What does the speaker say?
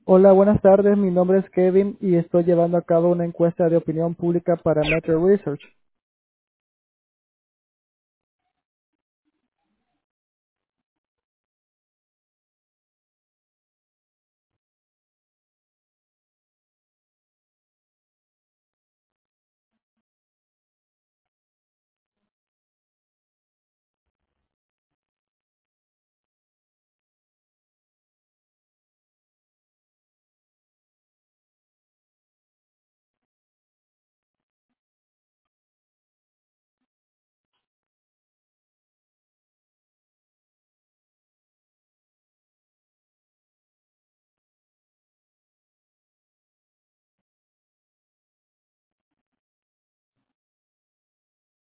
Hola, buenas tardes. Mi nombre es Kevin y estoy llevando a cabo una encuesta de opinión pública para Metro Research.